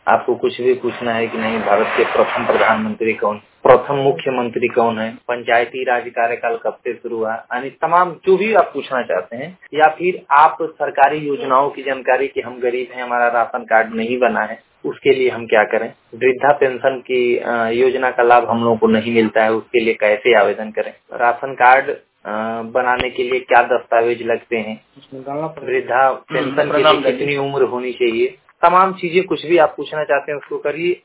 आपको कुछ भी पूछना है कि नहीं, भारत के प्रथम प्रधानमंत्री कौन, प्रथम मुख्यमंत्री कौन है, पंचायती राज कार्यकाल कब से शुरू हुआ, यानी तमाम जो भी आप पूछना चाहते हैं, या फिर आप सरकारी योजनाओं की जानकारी कि हम गरीब हैं, हमारा राशन कार्ड नहीं बना है, उसके लिए हम क्या करें, वृद्धा पेंशन की योजना का लाभ हम लोगों को नहीं मिलता है, उसके लिए कैसे आवेदन करें, राशन कार्ड बनाने के लिए क्या दस्तावेज लगते हैं, वृद्धा पेंशन के लिए कितनी उम्र होनी चाहिए, तमाम चीजें कुछ भी आप पूछना चाहते हैं उसको करिए।